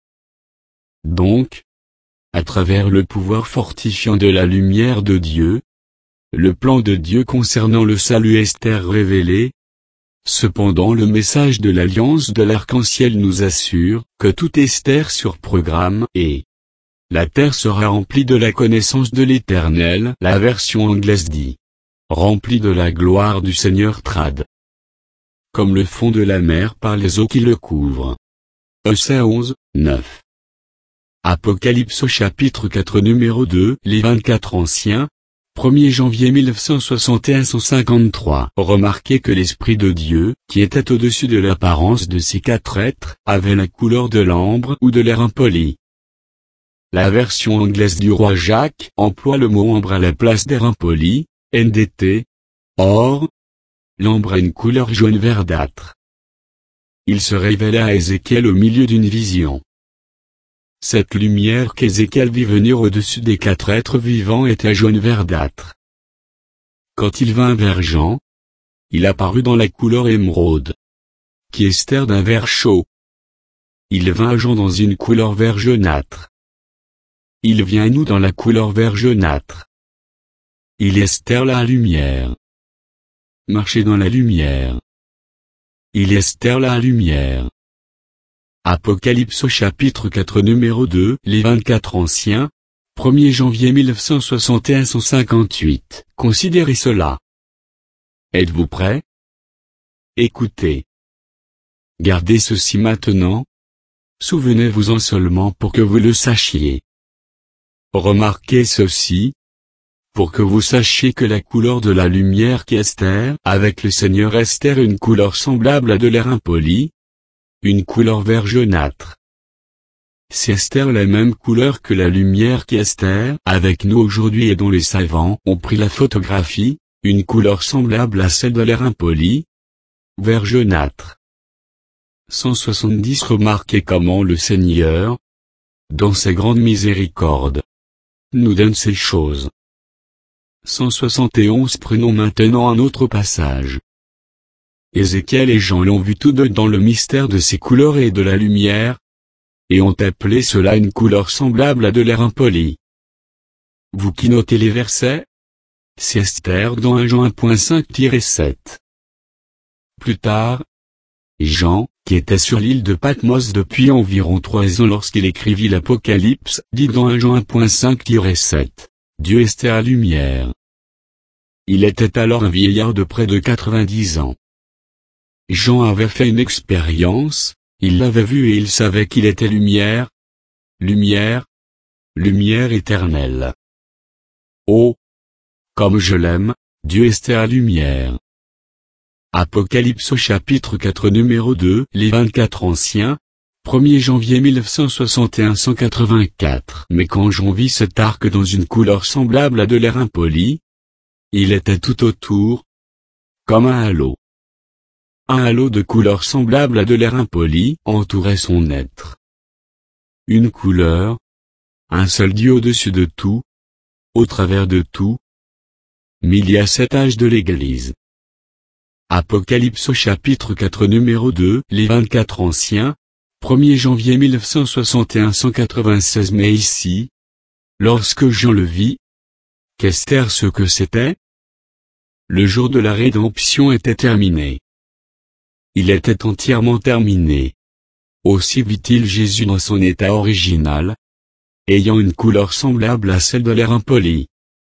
Donc, à travers le pouvoir fortifiant de la lumière de Dieu, le plan de Dieu concernant le salut Esther révélé. Cependant le message de l'alliance de l'arc-en-ciel nous assure que tout Esther sur programme et la terre sera remplie de la connaissance de l'Éternel. La version anglaise dit remplie de la gloire du Seigneur trad. Comme le fond de la mer par les eaux qui le couvrent. Osée onze, neuf. Apocalypse au chapitre quatre numéro deux. Les vingt-quatre anciens, premier janvier mille neuf cent soixante et un cent cinquante-trois. Remarquez que l'Esprit de Dieu, qui était au-dessus de l'apparence de ces quatre êtres, avait la couleur de l'ambre ou de l'air impoli. La version anglaise du roi Jacques emploie le mot ambre à la place d'air impoli, N D T. Or, l'ambre a une couleur jaune verdâtre. Il se révéla à Ézéchiel au milieu d'une vision. Cette lumière qu'Ézéchiel vit venir au-dessus des quatre êtres vivants était jaune verdâtre. Quand il vint vers Jean, il apparut dans la couleur émeraude, qui est ester d'un vert chaud. Il vint à Jean dans une couleur vert jaunâtre. Il vient à nous dans la couleur vert jaunâtre. Il est ester la lumière. Marchez dans la lumière. Il est ester la lumière. Apocalypse au chapitre quatre numéro deux. Les vingt-quatre anciens, premier janvier mille neuf cent soixante et un cent cinquante-huit. Considérez cela. Êtes-vous prêts? Écoutez. Gardez ceci maintenant. Souvenez-vous-en seulement pour que vous le sachiez. Remarquez ceci. Pour que vous sachiez que la couleur de la lumière qui est ester avec le Seigneur est ester une couleur semblable à de l'air impoli, une couleur vert jaunâtre. C'est ester la même couleur que la lumière qui est ester avec nous aujourd'hui et dont les savants ont pris la photographie, une couleur semblable à celle de l'air impoli, vert jaunâtre. cent soixante-dix Remarquez comment le Seigneur, dans sa grande miséricorde, nous donne ces choses. cent soixante et onze Prenons maintenant un autre passage. Ézéchiel et Jean l'ont vu tous deux dans le mystère de ces couleurs et de la lumière, et ont appelé cela une couleur semblable à de l'air impoli. Vous qui notez les versets? C'est ester dans un Jean un point cinq sept. Plus tard, Jean, qui était sur l'île de Patmos depuis environ trois ans lorsqu'il écrivit l'Apocalypse, dit dans un Jean un point cinq sept, Dieu est la lumière. Il était alors un vieillard de près de quatre-vingt-dix ans. Jean avait fait une expérience, il l'avait vu et il savait qu'il était lumière, lumière, lumière éternelle. Oh! Comme je l'aime, Dieu est la lumière. Apocalypse au chapitre quatre numéro deux. Les vingt-quatre anciens, premier janvier mille neuf cent soixante et un cent quatre-vingt-quatre. Mais quand Jean vit cet arc dans une couleur semblable à de l'air impoli, il était tout autour, comme un halo. Un halo de couleur semblable à de l'air impoli entourait son être. Une couleur, un seul Dieu au-dessus de tout, au travers de tout. Mais il y a sept âges de l'Église. Apocalypse au chapitre quatre numéro deux. Les vingt-quatre anciens, premier janvier mille neuf cent soixante et un cent quatre-vingt-seize. Mais ici, lorsque Jean le vit, qu'est-ce ce que c'était? Le jour de la rédemption était terminé. Il était entièrement terminé. Aussi vit-il Jésus dans son état original, ayant une couleur semblable à celle de l'air impoli.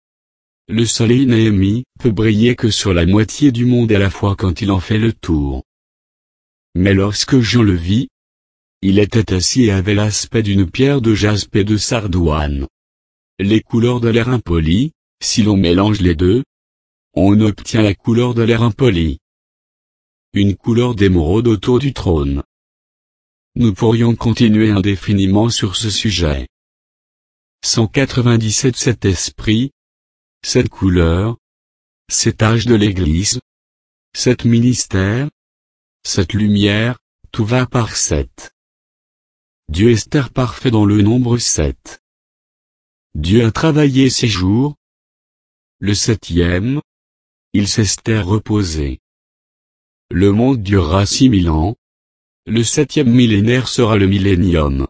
Le soleil Néhémie peut briller que sur la moitié du monde à la fois quand il en fait le tour. Mais lorsque Jean le vit, il était assis et avait l'aspect d'une pierre de jaspe et de sardoine. Les couleurs de l'air impoli, si l'on mélange les deux, on obtient la couleur de l'air impoli. Une couleur d'émeraude autour du trône. Nous pourrions continuer indéfiniment sur ce sujet. cent quatre-vingt-dix-sept Cet esprit, cette couleur, cet âge de l'Église, cet ministère, cette lumière, tout va par sept. Dieu est ester parfait dans le nombre sept. Dieu a travaillé six jours. Le septième, il s'est ester reposé. Le monde durera six mille ans. Le septième millénaire sera le millénium.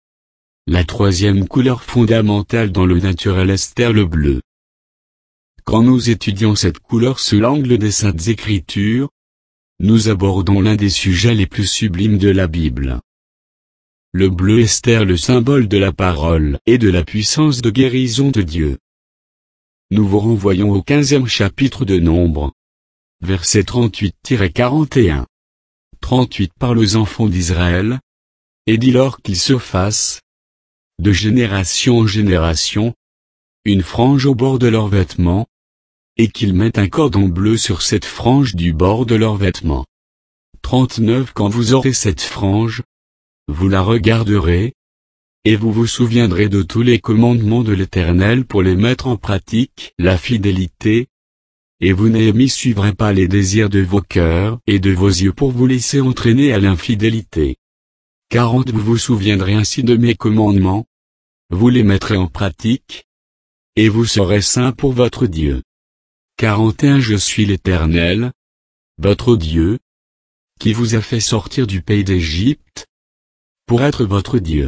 La troisième couleur fondamentale dans le naturel est ester le bleu. Quand nous étudions cette couleur sous l'angle des Saintes Écritures, nous abordons l'un des sujets les plus sublimes de la Bible. Le bleu est ester le symbole de la parole et de la puissance de guérison de Dieu. Nous vous renvoyons au quinzième chapitre de Nombre. Versets trente-huit à quarante et un. trente-huit Parle aux enfants d'Israël, et dis-leur qu'ils se fassent de génération en génération, une frange au bord de leurs vêtements, et qu'ils mettent un cordon bleu sur cette frange du bord de leurs vêtements. trente-neuf Quand vous aurez cette frange, vous la regarderez, et vous vous souviendrez de tous les commandements de l'Éternel pour les mettre en pratique, la fidélité, et vous Néhémie suivrez pas les désirs de vos cœurs et de vos yeux pour vous laisser entraîner à l'infidélité. quarante Vous vous souviendrez ainsi de mes commandements, vous les mettrez en pratique, et vous serez saints pour votre Dieu. quarante et un Je suis l'Éternel, votre Dieu, qui vous a fait sortir du pays d'Égypte, pour être votre Dieu.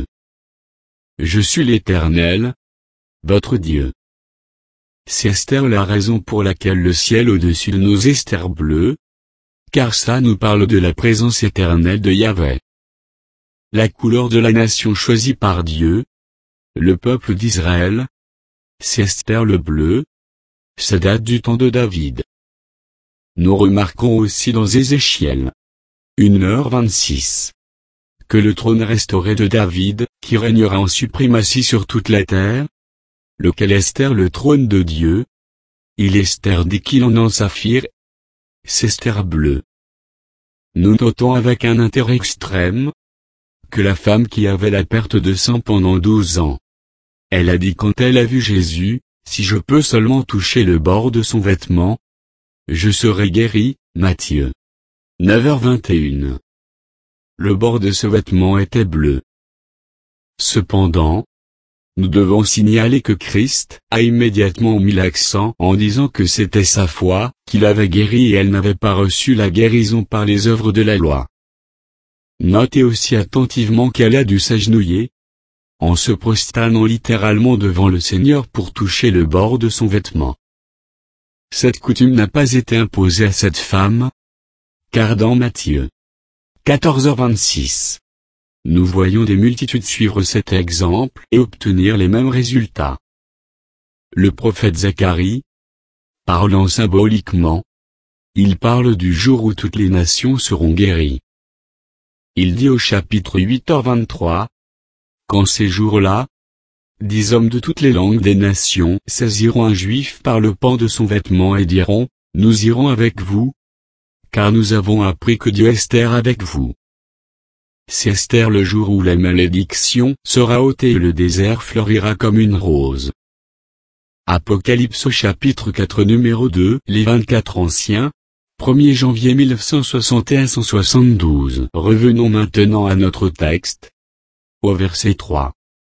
Je suis l'Éternel, votre Dieu. C'est Esther la raison pour laquelle le ciel au-dessus de nos esters bleus, car ça nous parle de la présence éternelle de Yahvé. La couleur de la nation choisie par Dieu, le peuple d'Israël, c'est Esther le bleu, ça date du temps de David. Nous remarquons aussi dans Ézéchiel une heure vingt-six que le trône restauré de David, qui régnera en suprématie sur toute la terre, lequel Esther le trône de Dieu, il Esther dit qu'il en en saphir, c'est Esther bleu. Nous notons avec un intérêt extrême, que la femme qui avait la perte de sang pendant douze ans, elle a dit quand elle a vu Jésus, si je peux seulement toucher le bord de son vêtement, je serai guérie, Matthieu neuf heures vingt et une. Le bord de ce vêtement était bleu. Cependant, nous devons signaler que Christ a immédiatement mis l'accent en disant que c'était sa foi qui l'avait guérie et elle n'avait pas reçu la guérison par les œuvres de la loi. Notez aussi attentivement qu'elle a dû s'agenouiller, en se prosternant littéralement devant le Seigneur pour toucher le bord de son vêtement. Cette coutume n'a pas été imposée à cette femme, car dans Matthieu quatorze heures vingt-six, nous voyons des multitudes suivre cet exemple et obtenir les mêmes résultats. Le prophète Zacharie, parlant symboliquement, il parle du jour où toutes les nations seront guéries. Il dit au chapitre huit heures vingt-trois, quand ces jours-là, dix hommes de toutes les langues des nations saisiront un juif par le pan de son vêtement et diront, nous irons avec vous, car nous avons appris que Dieu est avec vous. C'est Esther le jour où la malédiction sera ôtée et le désert fleurira comme une rose. Apocalypse au chapitre quatre numéro deux Les vingt-quatre anciens, premier janvier mille neuf cent soixante et un à cent soixante-douze. Revenons maintenant à notre texte. Au verset trois.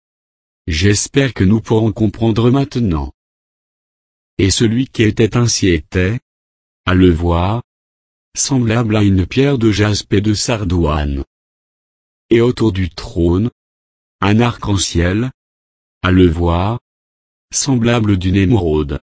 J'espère que nous pourrons comprendre maintenant. Et celui qui était ainsi était, à le voir, semblable à une pierre de jaspe et de sardoine. Et autour du trône, un arc-en-ciel, à le voir, semblable d'une émeraude.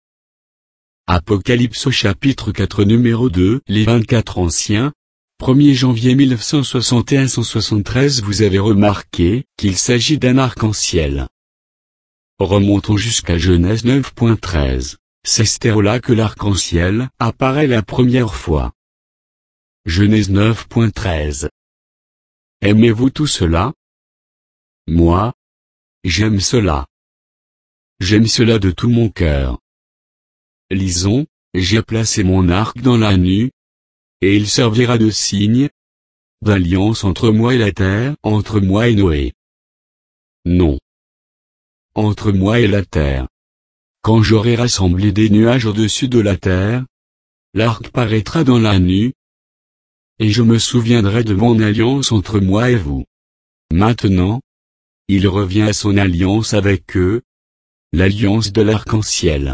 Apocalypse au chapitre quatre numéro deux Les vingt-quatre anciens, premier janvier mille neuf cent soixante et un à cent soixante-treize. Vous avez remarqué qu'il s'agit d'un arc-en-ciel. Remontons jusqu'à Genèse neuf treize. C'est Esther-là que l'arc-en-ciel apparaît la première fois. Genèse neuf treize. Aimez-vous tout cela? Moi, j'aime cela. J'aime cela de tout mon cœur. Lisons, j'ai placé mon arc dans la nue, et il servira de signe, d'alliance entre moi et la terre, entre moi et Noé. Non. Entre moi et la terre. Quand j'aurai rassemblé des nuages au-dessus de la terre, l'arc paraîtra dans la nue, et je me souviendrai de mon alliance entre moi et vous. Maintenant, il revient à son alliance avec eux, l'alliance de l'arc-en-ciel.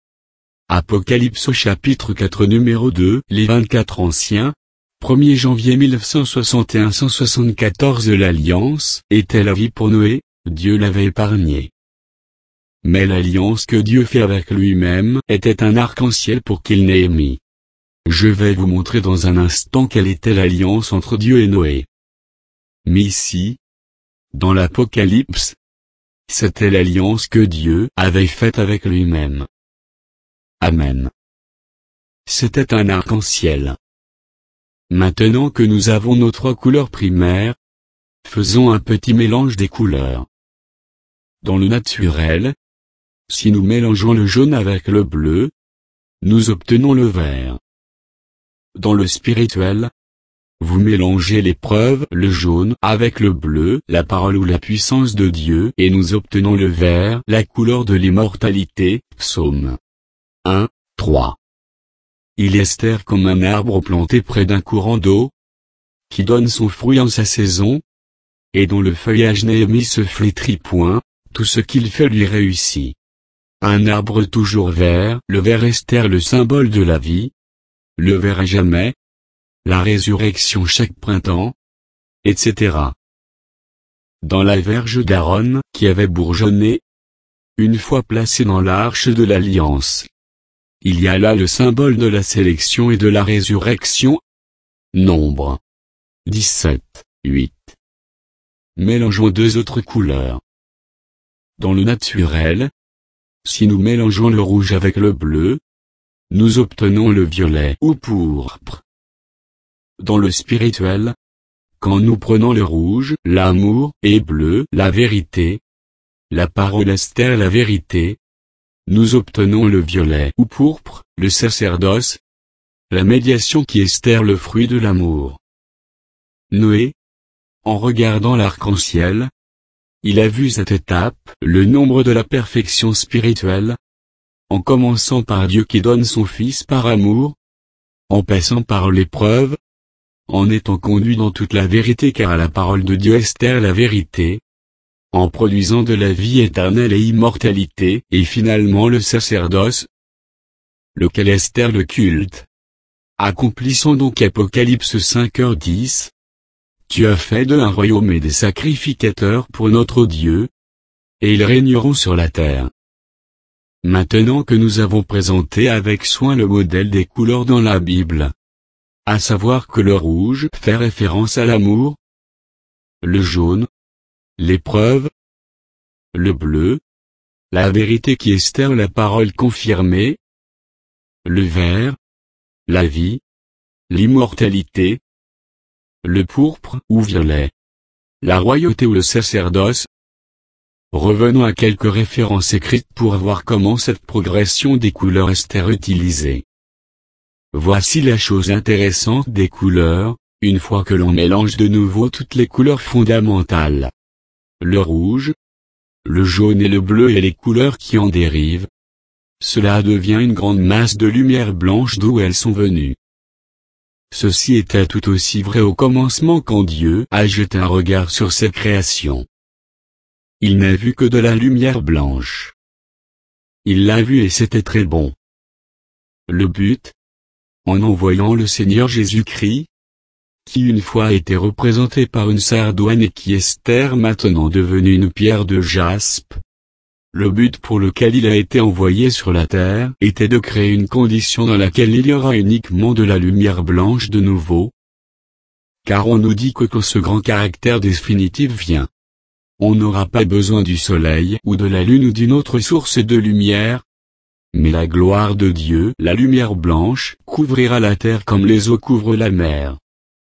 Apocalypse au chapitre quatre numéro deux Les vingt-quatre anciens, premier janvier mille neuf cent soixante et un à cent soixante-quatorze. L'alliance était la vie pour Noé, Dieu l'avait épargné. Mais l'alliance que Dieu fait avec lui-même était un arc-en-ciel pour qu'il Néhémie. Je vais vous montrer dans un instant quelle était l'alliance entre Dieu et Noé. Mais ici, dans l'Apocalypse, c'était l'alliance que Dieu avait faite avec lui-même. Amen. C'était un arc-en-ciel. Maintenant que nous avons nos trois couleurs primaires, faisons un petit mélange des couleurs. Dans le naturel, si nous mélangeons le jaune avec le bleu, nous obtenons le vert. Dans le spirituel, vous mélangez l'épreuve, le jaune, avec le bleu, la parole ou la puissance de Dieu, et nous obtenons le vert, la couleur de l'immortalité. Psaume un, trois. Il est Esther comme un arbre planté près d'un courant d'eau, qui donne son fruit en sa saison, et dont le feuillage ne se flétrit point, tout ce qu'il fait lui réussit. Un arbre toujours vert, le vert Esther le symbole de la vie, le vert à jamais, la résurrection chaque printemps, et cetera. Dans la verge d'Aaron, qui avait bourgeonné, une fois placée dans l'arche de l'alliance, il y a là le symbole de la sélection et de la résurrection. Nombre dix-sept, huit. Mélangeons deux autres couleurs. Dans le naturel, si nous mélangeons le rouge avec le bleu, nous obtenons le violet ou pourpre. Dans le spirituel, quand nous prenons le rouge, l'amour, et bleu, la vérité, la parole Esther, la vérité, nous obtenons le violet ou pourpre, le sacerdoce, la médiation qui est Esther, le fruit de l'amour. Noé, en regardant l'arc-en-ciel, il a vu cette étape, le nombre de la perfection spirituelle, en commençant par Dieu qui donne son Fils par amour, en passant par l'épreuve, en étant conduit dans toute la vérité car à la parole de Dieu Esther la vérité, en produisant de la vie éternelle et immortalité, et finalement le sacerdoce, lequel Esther le culte. Accomplissons donc Apocalypse cinq heures dix. Tu as fait d'eux un royaume et des sacrificateurs pour notre Dieu, et ils régneront sur la terre. Maintenant que nous avons présenté avec soin le modèle des couleurs dans la Bible, à savoir que le rouge fait référence à l'amour, le jaune, l'épreuve, le bleu, la vérité qui est Esther la parole confirmée, le vert, la vie, l'immortalité, le pourpre ou violet, la royauté ou le sacerdoce. Revenons à quelques références écrites pour voir comment cette progression des couleurs Esther est utilisée. Voici la chose intéressante des couleurs, une fois que l'on mélange de nouveau toutes les couleurs fondamentales. Le rouge, le jaune et le bleu et les couleurs qui en dérivent. Cela devient une grande masse de lumière blanche d'où elles sont venues. Ceci était tout aussi vrai au commencement quand Dieu a jeté un regard sur cette création. Il n'a vu que de la lumière blanche. Il l'a vu et c'était très bon. Le but, en envoyant le Seigneur Jésus-Christ, qui une fois a été représenté par une sardoine et qui est Esther maintenant devenue une pierre de jaspe, le but pour lequel il a été envoyé sur la terre était de créer une condition dans laquelle il y aura uniquement de la lumière blanche de nouveau. Car on nous dit que quand ce grand caractère définitif vient, on n'aura pas besoin du soleil ou de la lune ou d'une autre source de lumière. Mais la gloire de Dieu, la lumière blanche, couvrira la terre comme les eaux couvrent la mer.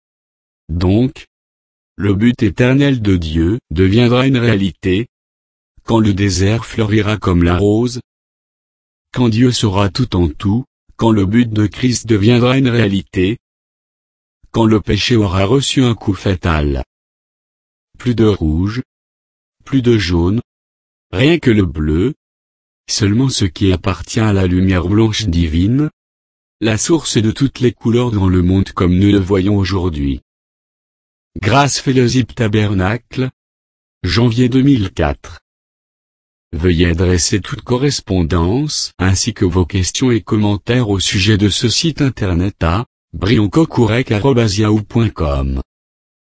Donc, le but éternel de Dieu deviendra une réalité, quand le désert fleurira comme la rose, quand Dieu sera tout en tout, quand le but de Christ deviendra une réalité, quand le péché aura reçu un coup fatal. Plus de rouge, plus de jaune, rien que le bleu, seulement ce qui appartient à la lumière blanche divine, la source de toutes les couleurs dans le monde comme nous le voyons aujourd'hui. Grace Fellowship Tabernacle, janvier deux mille quatre. Veuillez adresser toute correspondance, ainsi que vos questions et commentaires au sujet de ce site internet à brioncocourec arobase yahoo point com.